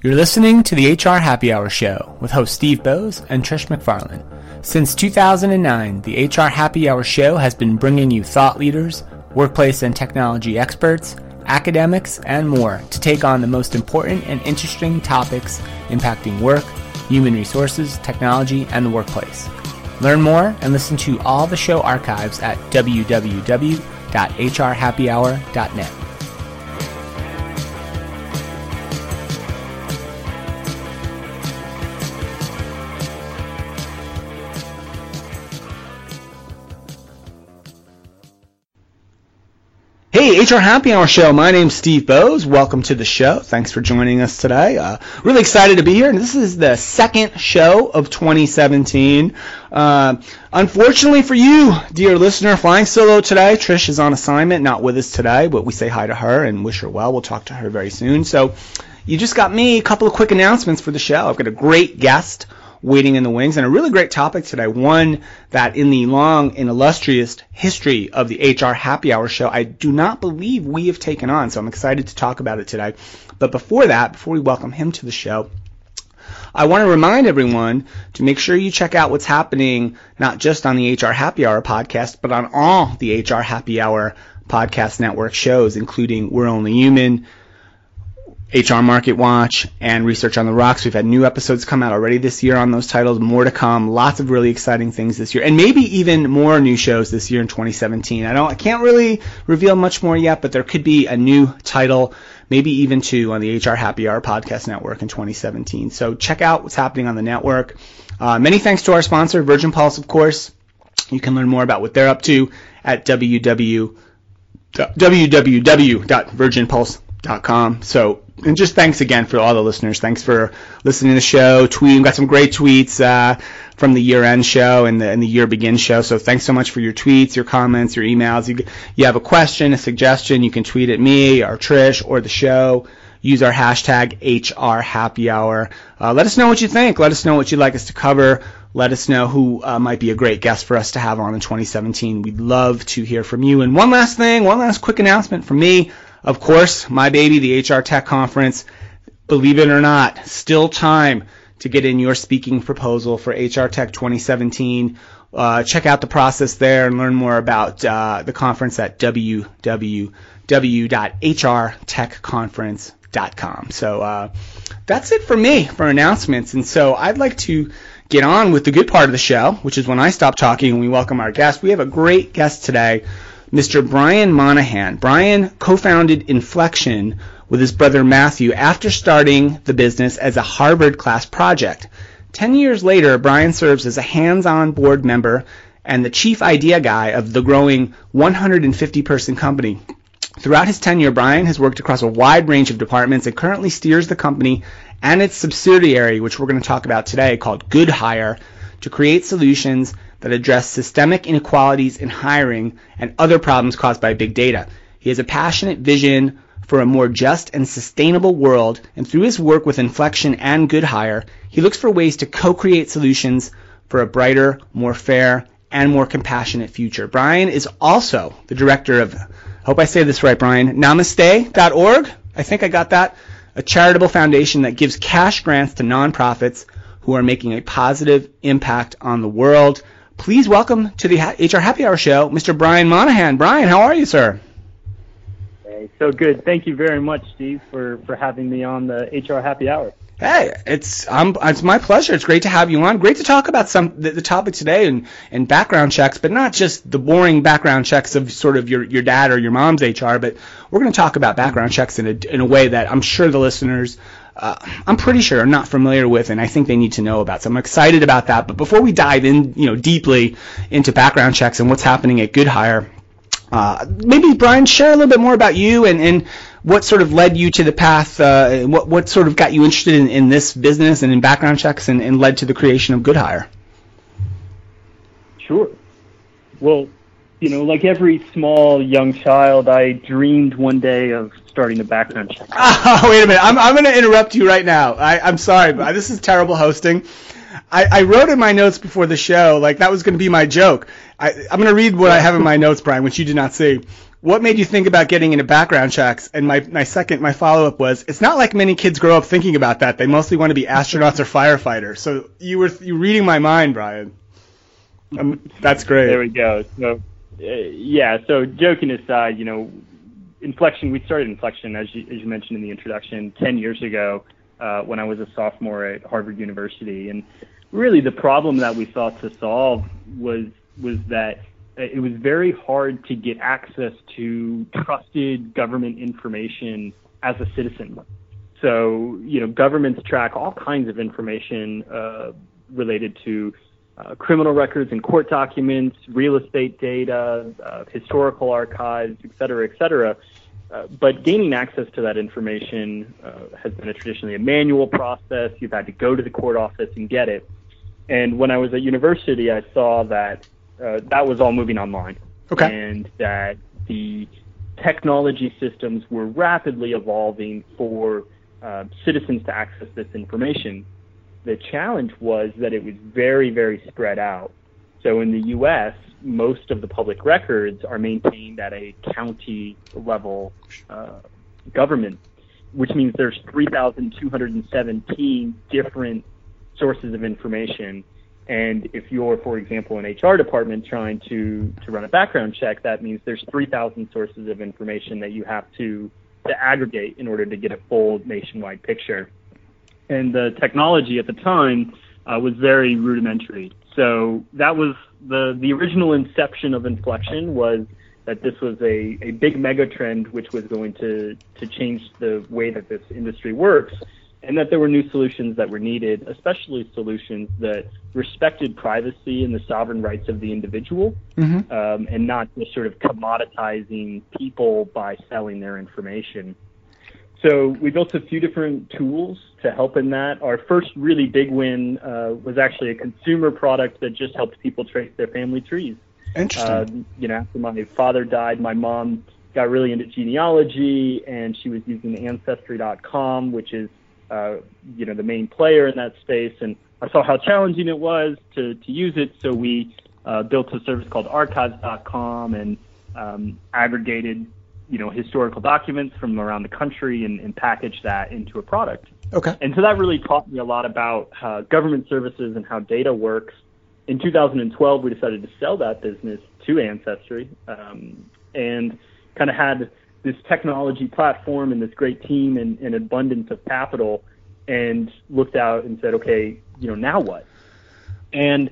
You're listening to the HR Happy Hour Show with host Steve Bowes and Trish McFarlane. Since 2009, the HR Happy Hour Show has been bringing you thought leaders, workplace and technology experts, academics, and more to take on the most important and interesting topics impacting work, human resources, technology, and the workplace. Learn more and listen to all the show archives at www.hrhappyhour.net. Hey, HR Happy Hour Show. My name's Steve Bowes. Welcome to the show. Thanks for joining us today. Really excited to be here. And this is the second show of 2017. Unfortunately for you, dear listener, flying solo today. Trish is on assignment, not with us today, but we say hi to her and wish her well. We'll talk to her very soon. So you just got me a couple of quick announcements for the show. I've got a great guest waiting in the wings, and a really great topic today, one that in the long and illustrious history of the HR Happy Hour Show, I do not believe we have taken on, so I'm excited to talk about it today. But before we welcome him to the show, I want to remind everyone to make sure you check out what's happening, not just on the HR Happy Hour podcast, but on all the HR Happy Hour podcast network shows, including We're Only Human, HR Market Watch, and Research on the Rocks. We've had new episodes come out already this year on those titles, more to come, lots of really exciting things this year, and maybe even more new shows this year in 2017. I can't really reveal much more yet, but there could be a new title, maybe even two, on the HR Happy Hour podcast network in 2017. So check out what's happening on the network. Many thanks to our sponsor, Virgin Pulse, of course. You can learn more about what they're up to at www.virginpulse.com. So, and just thanks again for all the listeners. Thanks for listening to the show, tweeting. We've got some great tweets from the year-end show and the year begin show. So thanks so much for your tweets, your comments, your emails. You have a question, a suggestion, you can tweet at me or Trish or the show. Use our hashtag HR Happy Hour. Let us know what you think. Let us know what you'd like us to cover. Let us know who might be a great guest for us to have on in 2017. We'd love to hear from you. And one last quick announcement from me. Of course, my baby, the HR Tech Conference. Believe it or not, still time to get in your speaking proposal for HR Tech 2017. Check out the process there and learn more about the conference at www.hrtechconference.com. So that's it for me for announcements. And so I'd like to get on with the good part of the show, which is when I stop talking and we welcome our guest. We have a great guest today, Mr. Brian Monahan. Brian co-founded Inflection with his brother Matthew after starting the business as a Harvard class project. 10 years later, Brian serves as a hands-on board member and the chief idea guy of the growing 150-person company. Throughout his tenure, Brian has worked across a wide range of departments and currently steers the company and its subsidiary, which we're going to talk about today, called Good Hire, to create solutions that address systemic inequalities in hiring and other problems caused by big data. He has a passionate vision for a more just and sustainable world, and through his work with Inflection and Good Hire, he looks for ways to co-create solutions for a brighter, more fair, and more compassionate future. Brian is also the director of, hope I say this right, Brian, Namaste.org. I think I got that. A charitable foundation that gives cash grants to nonprofits who are making a positive impact on the world. Please welcome to the HR Happy Hour Show, Mr. Brian Monahan. Brian, how are you, sir? Hey, so good. Thank you very much, Steve, for having me on the HR Happy Hour. Hey, it's my pleasure. It's great to have you on. Great to talk about the topic today and background checks, but not just the boring background checks of sort of your dad or your mom's HR, but we're going to talk about background checks in a way that I'm sure the listeners, I'm pretty sure, are not familiar with, and I think they need to know about. So I'm excited about that. But before we dive in, deeply into background checks and what's happening at Good Hire, maybe Brian, share a little bit more about you and what sort of led you to the path, what sort of got you interested in this business and in background checks and led to the creation of Good Hire? Sure. Well, like every small young child, I dreamed one day of starting a background check. Oh, wait a minute. I'm going to interrupt you right now. I'm sorry, but this is terrible hosting. I wrote in my notes before the show, like that was going to be my joke. I'm going to read what I have in my notes, Brian, which you did not see. what made you think about getting into background checks? And my follow-up was, it's not like many kids grow up thinking about that. They mostly want to be astronauts or firefighters. So you reading my mind, Brian. That's great. There we go. So, so joking aside, Inflection, we started Inflection, as you mentioned in the introduction, 10 years ago when I was a sophomore at Harvard University. And really the problem that we sought to solve was that it was very hard to get access to trusted government information as a citizen. So, governments track all kinds of information related to criminal records and court documents, real estate data, historical archives, et cetera, but gaining access to that information has been traditionally a manual process. You've had to go to the court office and get it. And when I was at university, I saw that that was all moving online. Okay. And that the technology systems were rapidly evolving for citizens to access this information. The challenge was that it was very, very spread out. So in the U.S., most of the public records are maintained at a county level government, which means there's 3,217 different sources of information. And if you're, for example, an HR department trying to run a background check, that means there's 3,000 sources of information that you have to aggregate in order to get a full nationwide picture. And the technology at the time was very rudimentary. So that was the original inception of Inflection, was that this was a big mega trend which was going to change the way that this industry works, and that there were new solutions that were needed, especially solutions that respected privacy and the sovereign rights of the individual, and not just sort of commoditizing people by selling their information. So we built a few different tools to help in that. Our first really big win was actually a consumer product that just helped people trace their family trees. Interesting. After my father died, my mom got really into genealogy, and she was using Ancestry.com, which is the main player in that space. And I saw how challenging it was to use it, so we built a service called Archives.com and aggregated historical documents from around the country and package that into a product. Okay. And so that really taught me a lot about government services and how data works. In 2012, we decided to sell that business to Ancestry, and kind of had this technology platform and this great team and an abundance of capital, and looked out and said, okay, now what? And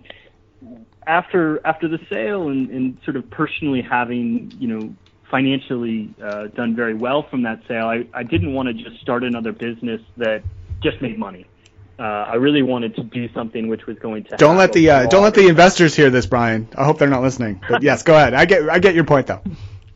after the sale and sort of personally having, financially done very well from that sale, I didn't want to just start another business that just made money. I really wanted to do something which was going to don't let the investors hear this, Brian. I hope they're not listening. But yes, go ahead. I get your point though.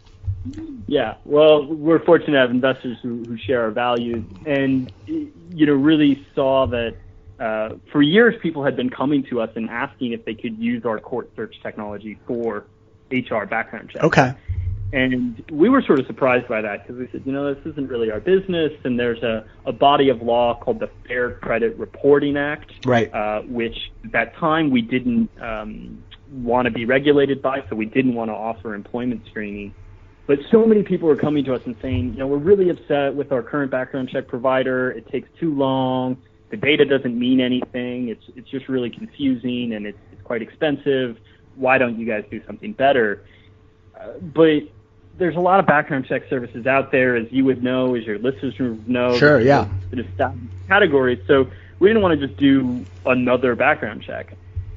Yeah, well, we're fortunate to have investors who share our values, and really saw that for years people had been coming to us and asking if they could use our court search technology for HR background checks. Okay. And we were sort of surprised by that, because we said, this isn't really our business, and there's a body of law called the Fair Credit Reporting Act, right? Which at that time we didn't want to be regulated by, so we didn't want to offer employment screening. But so many people were coming to us and saying, we're really upset with our current background check provider. It takes too long. The data doesn't mean anything. It's just really confusing, and it's quite expensive. Why don't you guys do something better? But there's a lot of background check services out there, as you would know, as your listeners would know. Sure, yeah. The categories. So we didn't want to just do another background check.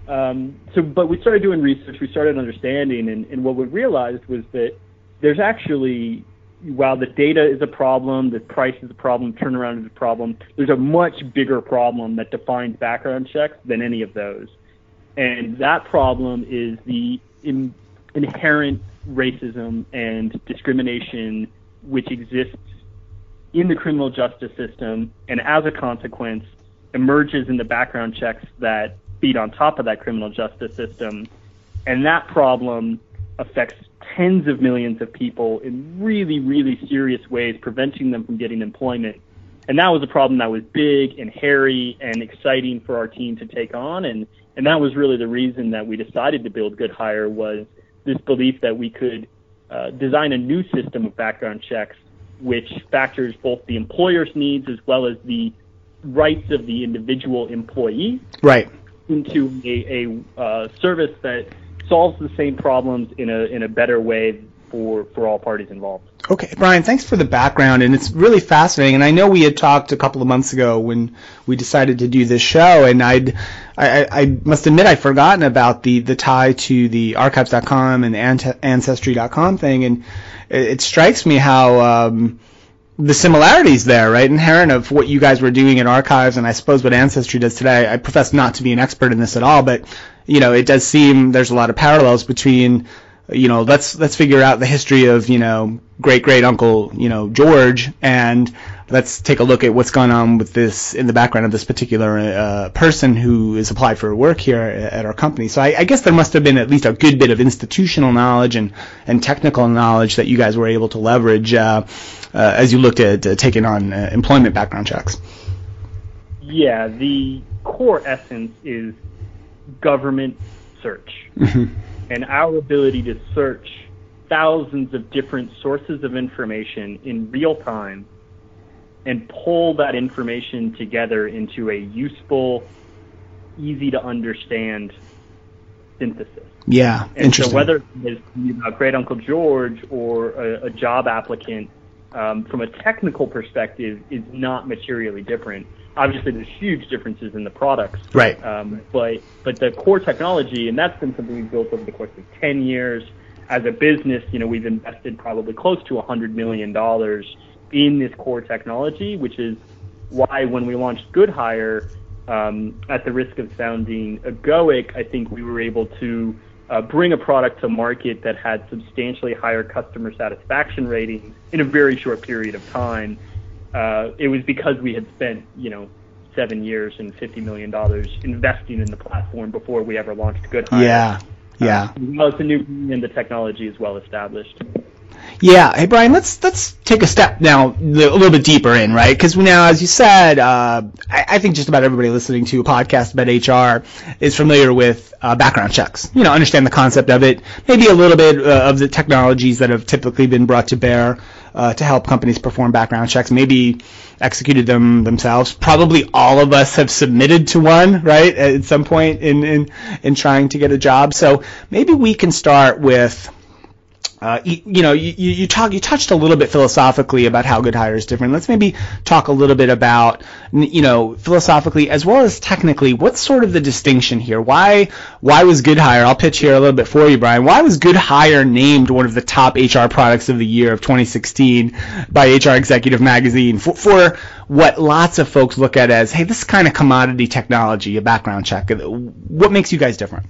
But we started doing research. We started understanding, and what we realized was that there's actually, while the data is a problem, the price is a problem, turnaround is a problem, there's a much bigger problem that defines background checks than any of those. And that problem is the inherent racism and discrimination which exists in the criminal justice system, and as a consequence emerges in the background checks that feed on top of that criminal justice system. And that problem affects tens of millions of people in really, really serious ways, preventing them from getting employment. And that was a problem that was big and hairy and exciting for our team to take on. And that was really the reason that we decided to build Good Hire, was this belief that we could design a new system of background checks, which factors both the employer's needs as well as the rights of the individual employee, right, into a service that solves the same problems in a better way for all parties involved. Okay, Brian, thanks for the background, and it's really fascinating. And I know we had talked a couple of months ago when we decided to do this show, and I must admit I'd forgotten about the tie to the archives.com and ancestry.com thing, and it strikes me how the similarities there, right, inherent of what you guys were doing at Archives, and I suppose what Ancestry does today. I profess not to be an expert in this at all, but it does seem there's a lot of parallels between. Let's figure out the history of, great uncle, George, and let's take a look at what's going on with this in the background of this particular person who is applied for work here at our company. So I guess there must have been at least a good bit of institutional knowledge and technical knowledge that you guys were able to leverage as you looked at taking on employment background checks. Yeah, the core essence is government search. Mm-hmm. And our ability to search thousands of different sources of information in real time and pull that information together into a useful, easy to understand synthesis. Yeah, and interesting. So whether it's Great Uncle George or a job applicant, from a technical perspective, is not materially different. Obviously, there's huge differences in the products. Right. But the core technology, and that's been something we've built over the course of 10 years. As a business, we've invested probably close to $100 million in this core technology, which is why when we launched Good Hire, at the risk of sounding egoic, I think we were able to bring a product to market that had substantially higher customer satisfaction ratings in a very short period of time. It was because we had spent, 7 years and $50 million investing in the platform before we ever launched Good Hire. Yeah. Well, it's a new and the technology is well established. Yeah. Hey, Brian, let's take a step now a little bit deeper in, right? Because now, as you said, I think just about everybody listening to a podcast about HR is familiar with background checks. Understand the concept of it, maybe a little bit of the technologies that have typically been brought to bear to help companies perform background checks, maybe executed them themselves. Probably all of us have submitted to one, right, at some point in trying to get a job. So maybe we can start with you touched a little bit philosophically about how Good Hire is different. Let's maybe talk a little bit about, philosophically as well as technically, what's sort of the distinction here? Why was Good Hire? I'll pitch here a little bit for you, Brian. Why was Good Hire named one of the top HR products of the year of 2016 by HR Executive Magazine for what lots of folks look at as, hey, this is kind of commodity technology, a background check? What makes you guys different?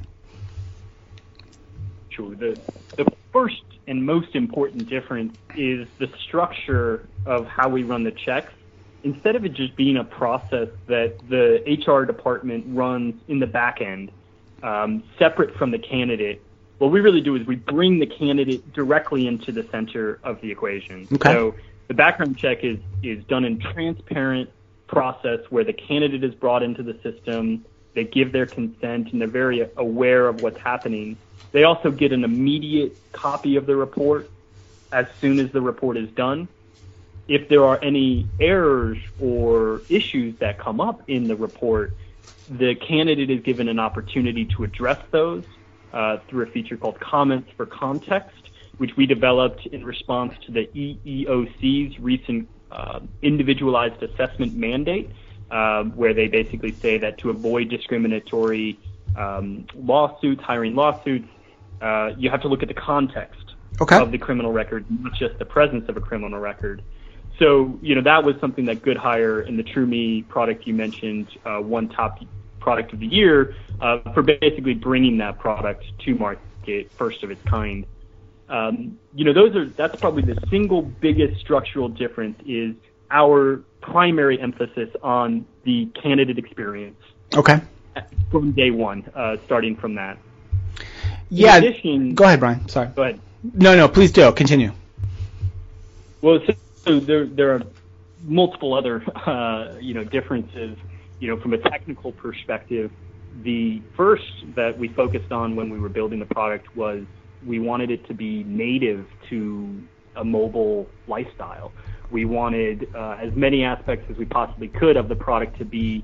Sure. The first and most important difference is the structure of how we run the checks. Instead of it just being a process that the HR department runs in the back end, separate from the candidate, what we really do is we bring the candidate directly into the center of the equation. Okay. So the background check is done in transparent process where the candidate is brought into the system, they give their consent, and they're very aware of what's happening. They also get an immediate copy of the report as soon as the report is done. If there are any errors or issues that come up in the report, the candidate is given an opportunity to address those through a feature called Comments for Context, which we developed in response to the EEOC's recent individualized assessment mandate, where they basically say that to avoid discriminatory hiring lawsuits, you have to look at the context of the criminal record, not just the presence of a criminal record. So, that was something that Good Hire and the TrueMe product you mentioned won top product of the year for basically bringing that product to market, first of its kind. That's probably the single biggest structural difference is our primary emphasis on the candidate experience. Okay. From day one, starting from that. Yeah. In addition, go ahead, Brian. Sorry. Go ahead. No, please do. Continue. Well, so there are multiple other, differences, from a technical perspective. The first that we focused on when we were building the product was we wanted it to be native to a mobile lifestyle. We wanted as many aspects as we possibly could of the product to be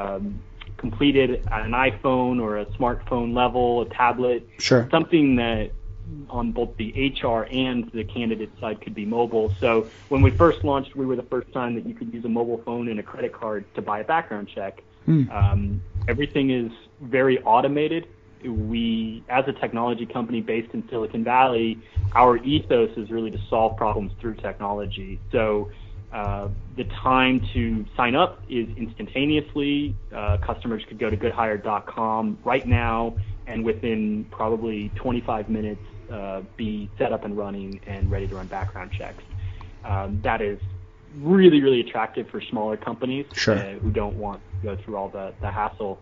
completed at an iPhone or a smartphone level, a tablet, Sure. something that on both the HR and the candidate side could be mobile. So when we first launched, we were the first time that you could use a mobile phone and a credit card to buy a background check. Everything is very automated. We, as a technology company based in Silicon Valley, our ethos is really to solve problems through technology. So the time to sign up is instantaneously. Customers could go to goodhire.com right now and within probably 25 minutes be set up and running and ready to run background checks. That is really, really attractive for smaller companies who don't want to go through all the hassle.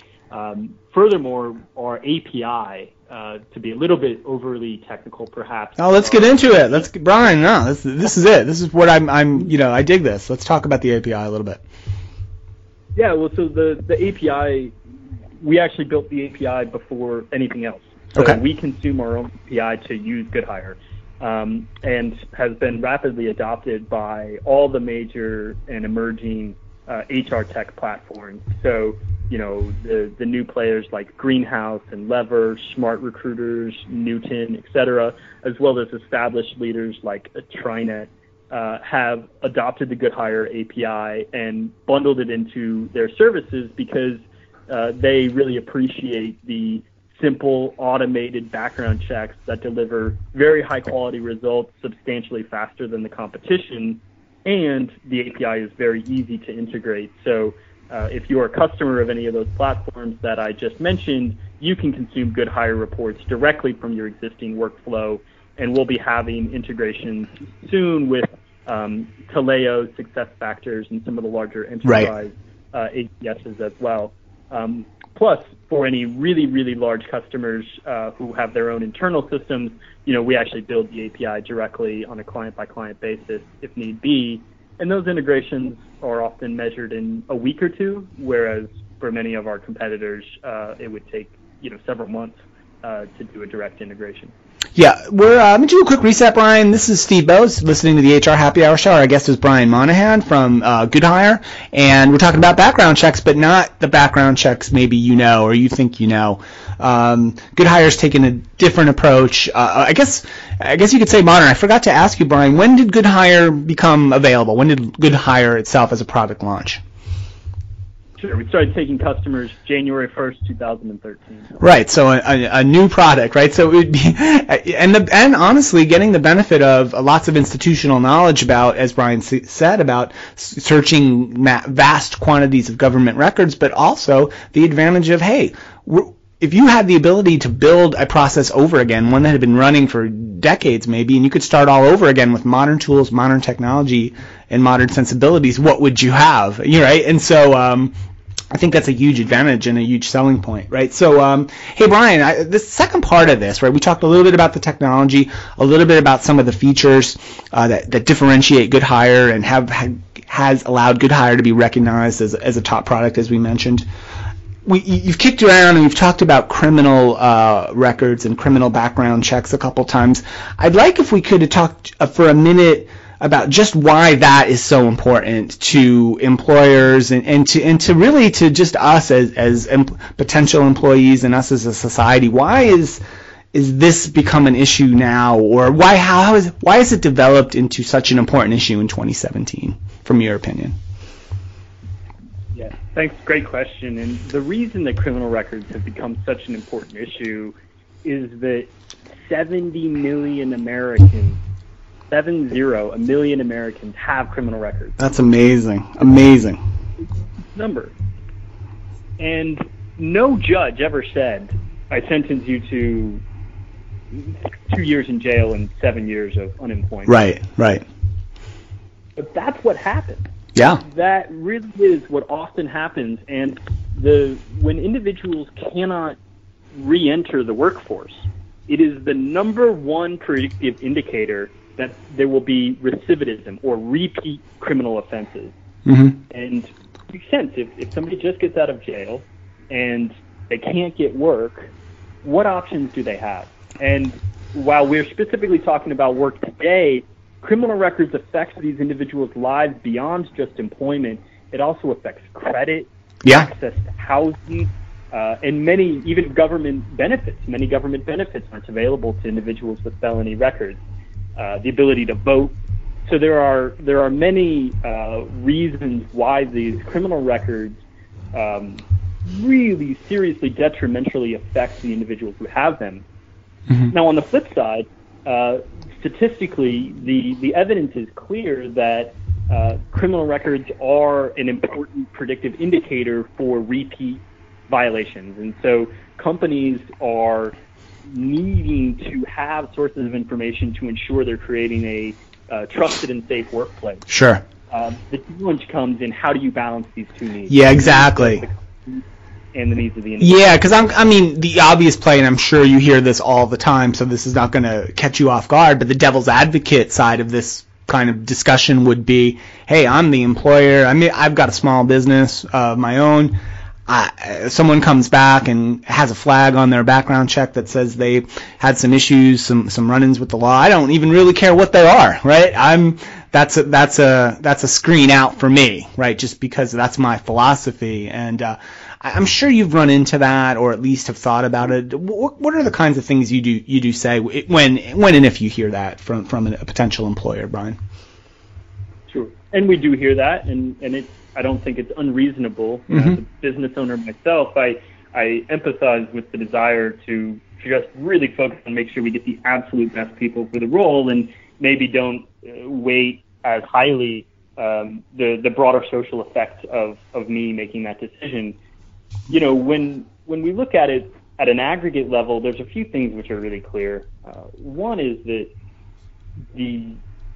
Furthermore, our API, to be a little bit overly technical perhaps. Oh, let's get into it. Brian, no, this is it. This is what I'm I dig this. Let's talk about the API a little bit. Yeah, well, so the API, we actually built the API before anything else. So we consume our own API to use GoodHire, and has been rapidly adopted by all the major and emerging HR tech platforms. So, the new players like Greenhouse and Lever, Smart Recruiters, Newton, etc., as well as established leaders like TriNet, have adopted the GoodHire API and bundled it into their services because they really appreciate the simple automated background checks that deliver very high quality results substantially faster than the competition, and the API is very easy to integrate. So if you're a customer of any of those platforms that I just mentioned, you can consume GoodHire reports directly from your existing workflow, and we'll be having integrations soon with Taleo, SuccessFactors, and some of the larger enterprise ATSs as well. Plus, for any really, really large customers who have their own internal systems, we actually build the API directly on a client-by-client basis if need be. And those integrations are often measured in a week or two, whereas for many of our competitors, it would take several months to do a direct integration. Yeah, we're let me do a quick reset, Brian. This is Steve Bowes, listening to the HR Happy Hour Show. Our guest is Brian Monahan from GoodHire, and we're talking about background checks, but not the background checks maybe or you think GoodHire's taken a different approach. I guess you could say modern. I forgot to ask you, Brian, when did GoodHire become available? When did GoodHire itself as a product launch? Sure. We started taking customers January 1st, 2013. Right. So a new product, right? So it would be, and honestly, getting the benefit of lots of institutional knowledge about, as Brian said, about searching vast quantities of government records, but also the advantage of, hey, if you had the ability to build a process over again, one that had been running for decades maybe, and you could start all over again with modern tools, modern technology, and modern sensibilities, what would you have? Right? And so I think that's a huge advantage and a huge selling point, right? So, hey, Brian, the second part of this, right, we talked a little bit about the technology, a little bit about some of the features that differentiate GoodHire and has allowed GoodHire to be recognized as a top product, as we mentioned. You've kicked around and you've talked about criminal records and criminal background checks a couple times. I'd like if we could talk for a minute about just why that is so important to employers and to really to just us as potential employees and us as a society. Why is this become an issue now, or why has it developed into such an important issue in 2017, from your opinion? Yeah, thanks. Great question. And the reason that criminal records have become such an important issue is that 70 million Americans, 70 million Americans have criminal records. That's amazing. Amazing. Number. And no judge ever said, I sentence you to 2 years in jail and 7 years of unemployment. Right. But that's what happened. Yeah. That really is what often happens. And when individuals cannot re-enter the workforce, it is the number one predictive indicator that there will be recidivism or repeat criminal offenses. Mm-hmm. And it makes sense. If somebody just gets out of jail and they can't get work, what options do they have? And while we're specifically talking about work today, criminal records affect these individuals' lives beyond just employment. It also affects credit, access to housing, and many, even government benefits. Many government benefits aren't available to individuals with felony records. The ability to vote. So there are many reasons why these criminal records really seriously detrimentally affect the individuals who have them. Mm-hmm. Now, on the flip side, statistically, the evidence is clear that criminal records are an important predictive indicator for repeat violations. And so companies are needing to have sources of information to ensure they're creating a trusted and safe workplace. Sure. The challenge comes in how do you balance these two needs? Yeah, exactly. And the needs of the individual. Yeah, because the obvious play, and I'm sure you hear this all the time, so this is not going to catch you off guard, but the devil's advocate side of this kind of discussion would be, hey, I'm the employer. I've got a small business of my own. Someone comes back and has a flag on their background check that says they had some issues, some run-ins with the law. I don't even really care what they are, right? That's a screen out for me, right? Just because that's my philosophy. And I'm sure you've run into that, or at least have thought about it. What are the kinds of things you do say when and if you hear that from a potential employer, Brian? Sure, and we do hear that, and I don't think it's unreasonable. Mm-hmm. As a business owner myself, I empathize with the desire to just really focus and make sure we get the absolute best people for the role, and maybe don't weight as highly the broader social effect of me making that decision. You know, when we look at it at an aggregate level, there's a few things which are really clear. One is that the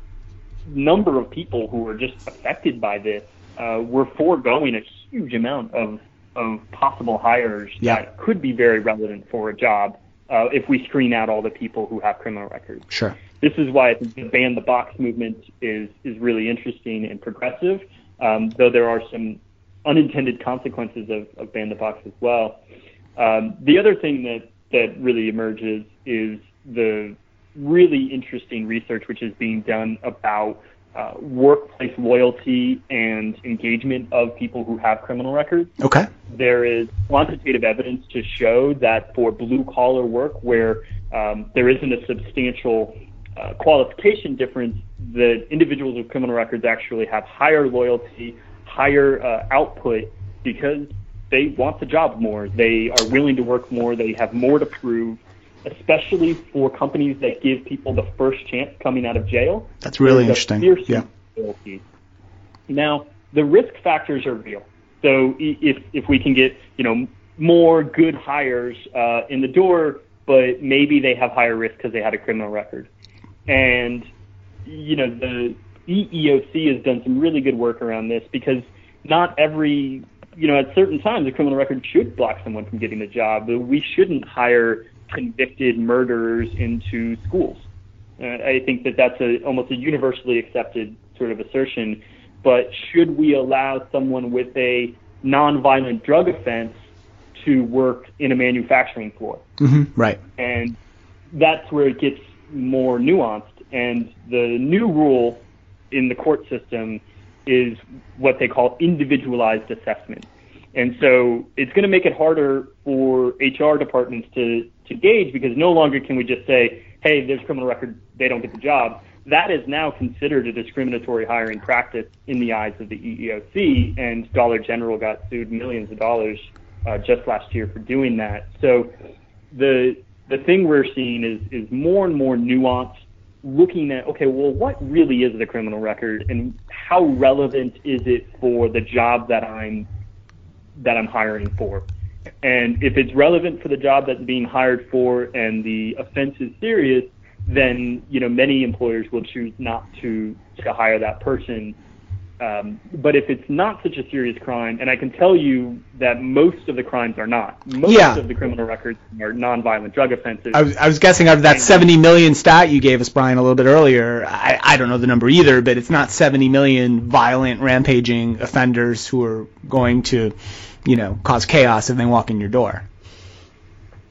number of people who are just affected by this, we're foregoing a huge amount of possible hires that could be very relevant for a job if we screen out all the people who have criminal records. Sure. This is why I think the ban the box movement is really interesting and progressive, though there are some unintended consequences of ban the box as well. The other thing that really emerges is the really interesting research which is being done about workplace loyalty and engagement of people who have criminal records. Okay. There is quantitative evidence to show that for blue-collar work where there isn't a substantial qualification difference, the individuals with criminal records actually have higher loyalty, higher output because they want the job more. They are willing to work more. They have more to prove, especially for companies that give people the first chance coming out of jail. That's really interesting. Yeah. Loyalty. Now, the risk factors are real. So if we can get, more good hires in the door, but maybe they have higher risk because they had a criminal record. And, the EEOC has done some really good work around this because not every, at certain times a criminal record should block someone from getting a job. But we shouldn't hire convicted murderers into schools. I think that's almost a universally accepted sort of assertion. But should we allow someone with a nonviolent drug offense to work in a manufacturing floor? Mm-hmm. Right. And that's where it gets more nuanced. And the new rule in the court system is what they call individualized assessment. And so it's going to make it harder for HR departments to gauge, because no longer can we just say, hey, there's a criminal record, they don't get the job. That is now considered a discriminatory hiring practice in the eyes of the EEOC, and Dollar General got sued millions of dollars just last year for doing that. So the thing we're seeing is more and more nuanced, looking at, okay, well, what really is the criminal record, and how relevant is it for the job that I'm hiring for? And if it's relevant for the job that's being hired for and the offense is serious, then many employers will choose not to hire that person. But if it's not such a serious crime, and I can tell you that most of the crimes are not. Most of the criminal records are nonviolent drug offenses. I was guessing out of that 70 million stat you gave us, Brian, a little bit earlier. I don't know the number either, but it's not 70 million violent, rampaging offenders who are going to, cause chaos if they walk in your door.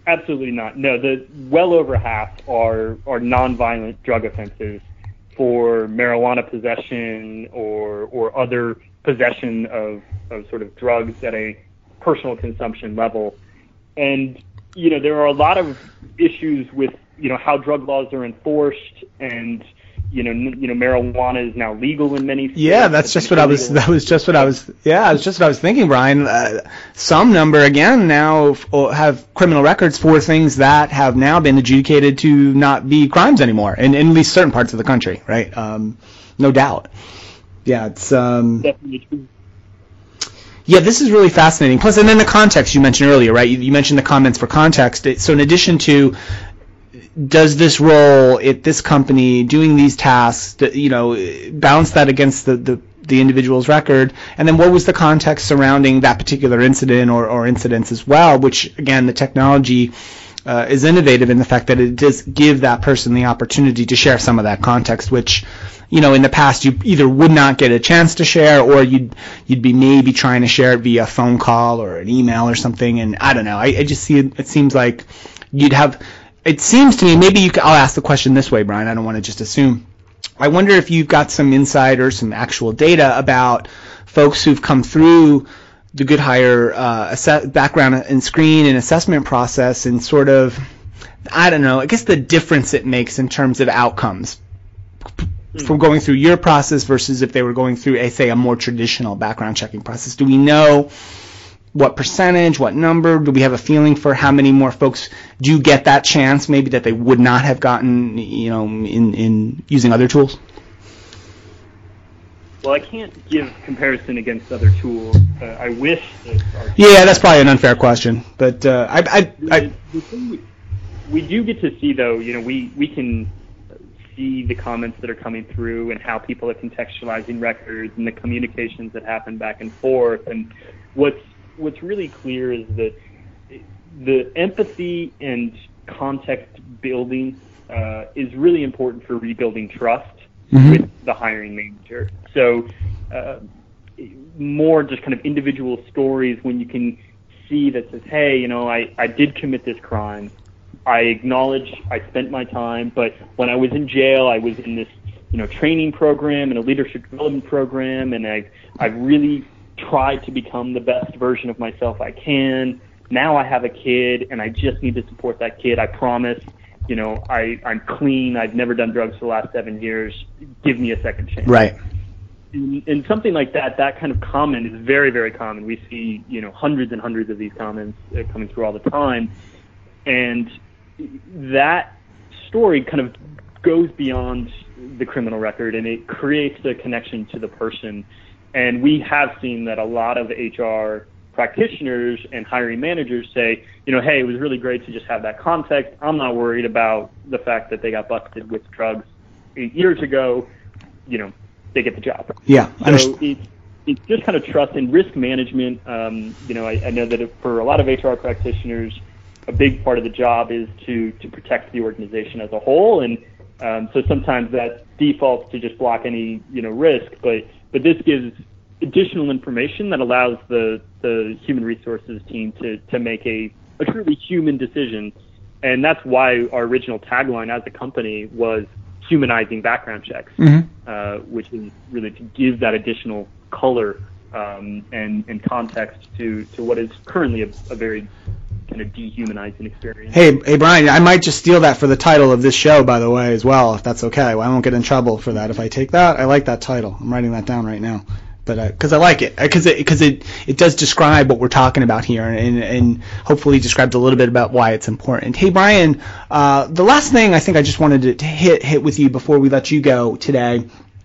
Absolutely not. No, well over half are nonviolent drug offenses for marijuana possession or other possession of sort of drugs at a personal consumption level. And, there are a lot of issues with, how drug laws are enforced, and, marijuana is now legal in many states. Yeah, that's just what I was thinking, Brian. Some number, again, now have criminal records for things that have now been adjudicated to not be crimes anymore, in at least certain parts of the country, right? No doubt. Yeah, it's... Definitely true. Yeah, this is really fascinating. Plus, and then the context you mentioned earlier, right? You mentioned the comments for context. So in addition to, does this role at this company doing these tasks, balance that against the individual's record? And then what was the context surrounding that particular incident or incidents as well, which, again, the technology is innovative in the fact that it does give that person the opportunity to share some of that context, which, in the past you either would not get a chance to share, or you'd be maybe trying to share it via phone call or an email or something. And I don't know. I just see it. It seems like you'd have. It seems to me, maybe I'll ask the question this way, Brian. I don't want to just assume. I wonder if you've got some insight or some actual data about folks who've come through the Good Hire background and screen and assessment process, and sort of, I don't know, I guess the difference it makes in terms of outcomes from going through your process versus if they were going through, say, a more traditional background checking process. Do we know what percentage, what number? Do we have a feeling for how many more folks do get that chance, maybe that they would not have gotten, in using other tools? Well, I can't give comparison against other tools. I wish that Yeah, that's probably an unfair question, but the thing we do get to see, though, we can see the comments that are coming through and how people are contextualizing records and the communications that happen back and forth. And what's really clear is that the empathy and context building is really important for rebuilding trust with the hiring manager. So more just kind of individual stories when you can see that says, hey, I did commit this crime. I acknowledge I spent my time, but when I was in jail, I was in this, training program and a leadership development program, and I've really tried to become the best version of myself I can. Now I have a kid, and I just need to support that kid. I promise, I'm clean. I've never done drugs for the last 7 years. Give me a second chance. Right. And something like that kind of comment is very, very common. We see, hundreds and hundreds of these comments coming through all the time. And that story kind of goes beyond the criminal record, and it creates a connection to the person. And we have seen that a lot of HR practitioners and hiring managers say, hey, it was really great to just have that context. I'm not worried about the fact that they got busted with drugs 8 years ago. They get the job. Yeah. So it's just kind of trust and risk management. I know that for a lot of HR practitioners, a big part of the job is to protect the organization as a whole, and so sometimes that defaults to just block any risk, but this gives additional information that allows the human resources team to make a truly human decision, and that's why our original tagline as a company was humanizing background checks, which is really to give that additional color and context to what is currently a very kind of dehumanizing experience. Hey, Brian, I might just steal that for the title of this show, by the way, as well, if that's okay. Well, I won't get in trouble for that if I take that. I like that title. I'm writing that down right now. But because I like it, because it does describe what we're talking about here, and hopefully describes a little bit about why it's important. Hey, Brian, the last thing I think I just wanted to hit with you before we let you go today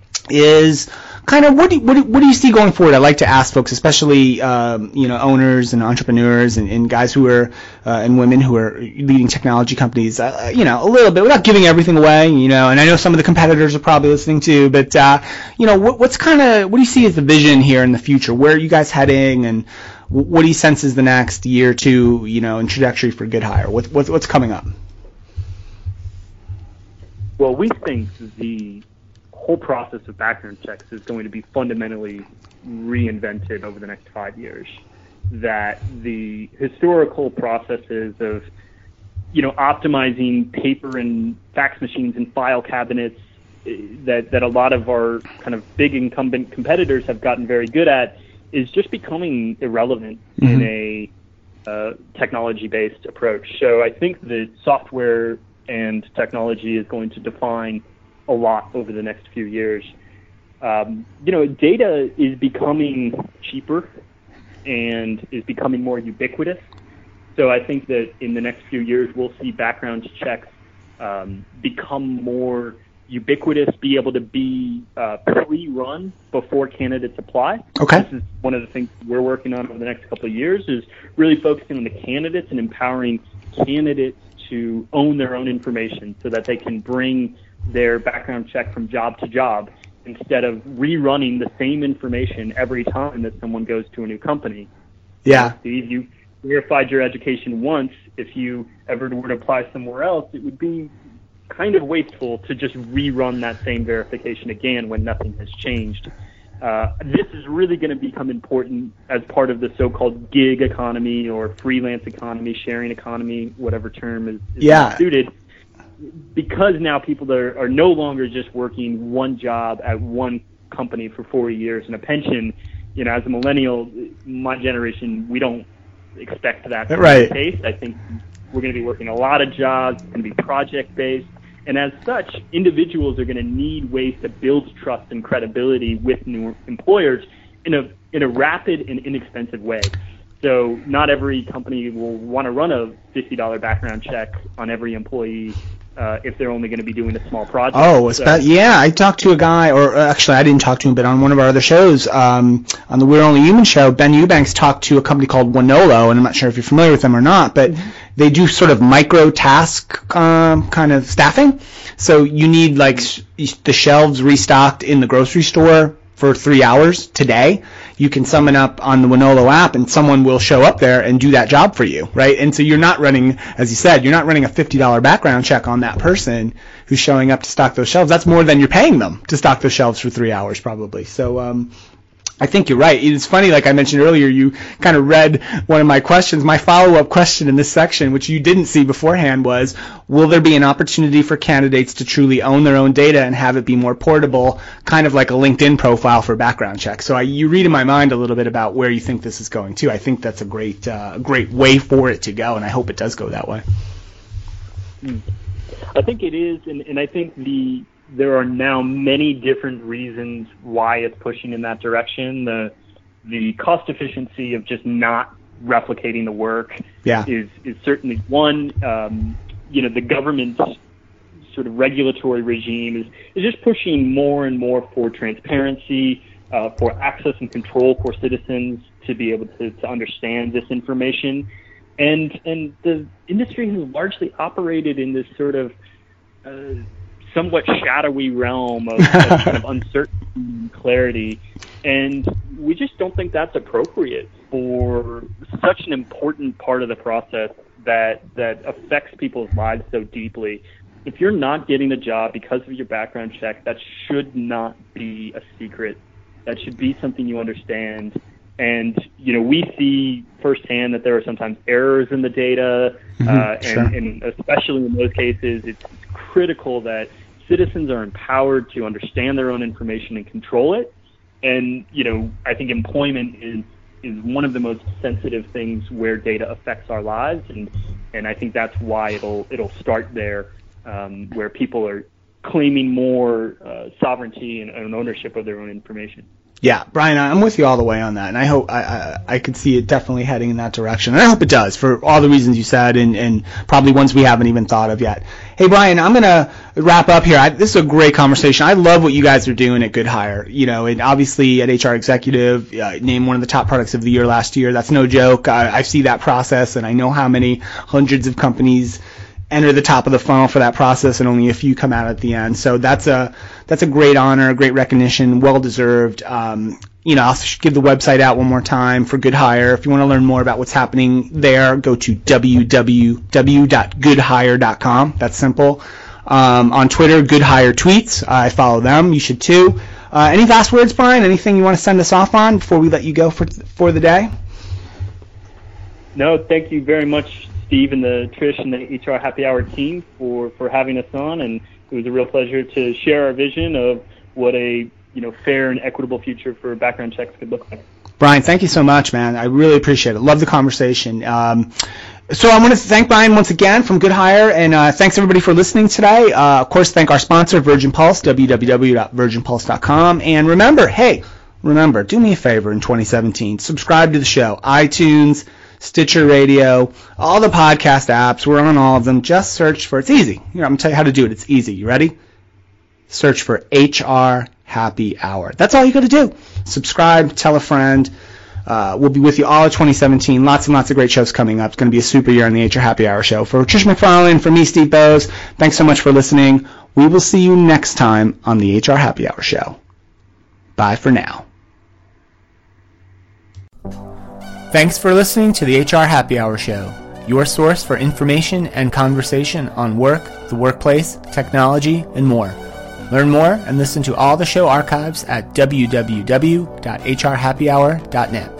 is kind of what do you see going forward? I like to ask folks, especially owners and entrepreneurs and guys who are and women who are leading technology companies, a little bit without giving everything away, and I know some of the competitors are probably listening too, but what do you see as the vision here in the future? Where are you guys heading, and what do you sense is the next year or two, in trajectory for Good Hire? What's coming up? Well, we think the whole process of background checks is going to be fundamentally reinvented over the next 5 years. That the historical processes of optimizing paper and fax machines and file cabinets that a lot of our kind of big incumbent competitors have gotten very good at is just becoming irrelevant in a technology-based approach. So I think that software and technology is going to define a lot over the next few years. Data is becoming cheaper and is becoming more ubiquitous. So I think that in the next few years, we'll see background checks become more ubiquitous, be able to be pre-run before candidates apply. Okay. This is one of the things we're working on over the next couple of years, is really focusing on the candidates and empowering candidates to own their own information so that they can bring their background check from job to job instead of rerunning the same information every time that someone goes to a new company. Yeah. Steve, you verified your education once. If you ever were to apply somewhere else, it would be kind of wasteful to just rerun that same verification again when nothing has changed. This is really going to become important as part of the so-called gig economy or freelance economy, sharing economy, whatever term is suited, because now people are no longer just working one job at one company for 40 years and a pension. As a millennial, my generation, we don't expect that to be the case. I think we're going to be working a lot of jobs. It's going to be project-based. And as such, individuals are going to need ways to build trust and credibility with new employers in a rapid and inexpensive way. So not every company will want to run a $50 background check on every employee if they're only going to be doing a small project. Oh, I talked to a guy, or actually I didn't talk to him, but on one of our other shows, on the We're Only Human show, Ben Eubanks talked to a company called Wonolo, and I'm not sure if you're familiar with them or not, but they do sort of micro-task kind of staffing. So you need the shelves restocked in the grocery store for 3 hours today. You can summon up on the Wonolo app, and someone will show up there and do that job for you, right? And so you're not running, as you said, you're not running a $50 background check on that person who's showing up to stock those shelves. That's more than you're paying them to stock those shelves for 3 hours probably. So I think you're right. It's funny, like I mentioned earlier, you kind of read one of my questions. My follow-up question in this section, which you didn't see beforehand, was, will there be an opportunity for candidates to truly own their own data and have it be more portable, kind of like a LinkedIn profile for background checks? So you read in my mind a little bit about where you think this is going to. I think that's a great way for it to go, and I hope it does go that way. I think it is, and I think there are now many different reasons why it's pushing in that direction. The cost efficiency of just not replicating the work is certainly one. The government's sort of regulatory regime is just pushing more and more for transparency, for access and control for citizens to be able to understand this information. And the industry has largely operated in this sort of somewhat shadowy realm of kind of uncertainty and clarity, and we just don't think that's appropriate for such an important part of the process that affects people's lives so deeply. If you're not getting a job because of your background check, that should not be a secret. That should be something you understand. And we see firsthand that there are sometimes errors in the data, and especially in those cases, it's critical that citizens are empowered to understand their own information and control it. And, I think employment is one of the most sensitive things where data affects our lives. And I think that's why it'll start there, where people are claiming more sovereignty and ownership of their own information. Yeah, Brian, I'm with you all the way on that, and I hope I could see it definitely heading in that direction, and I hope it does for all the reasons you said, and probably ones we haven't even thought of yet. Hey, Brian, I'm going to wrap up here. This is a great conversation. I love what you guys are doing at Good Hire. And obviously at HR Executive, named one of the top products of the year last year. That's no joke. I see that process, and I know how many hundreds of companies enter the top of the funnel for that process, and only a few come out at the end. So that's a great honor, a great recognition, well deserved. I'll give the website out one more time for Good Hire. If you want to learn more about what's happening there, go to www.goodhire.com. That's simple. On Twitter, Good Hire Tweets. I follow them. You should too. Any last words, Brian? Anything you want to send us off on before we let you go for the day? No, thank you very much, Steve and the Trish and the HR Happy Hour team for having us on, and it was a real pleasure to share our vision of what a fair and equitable future for background checks could look like. Brian, thank you so much, man. I really appreciate it. Love the conversation. So I want to thank Brian once again from Good Hire, and thanks everybody for listening today. Of course, thank our sponsor, Virgin Pulse, www.virginpulse.com. And remember, do me a favor in 2017, subscribe to the show, iTunes, Stitcher Radio, all the podcast apps. We're on all of them. Just search for, it's easy. I'm going to tell you how to do it. It's easy. You ready? Search for HR Happy Hour. That's all you got to do. Subscribe, tell a friend. We'll be with you all of 2017. Lots and lots of great shows coming up. It's going to be a super year on the HR Happy Hour show. For Trish McFarlane, for me, Steve Bowes, thanks so much for listening. We will see you next time on the HR Happy Hour show. Bye for now. Thanks for listening to the HR Happy Hour show, your source for information and conversation on work, the workplace, technology, and more. Learn more and listen to all the show archives at www.hrhappyhour.net.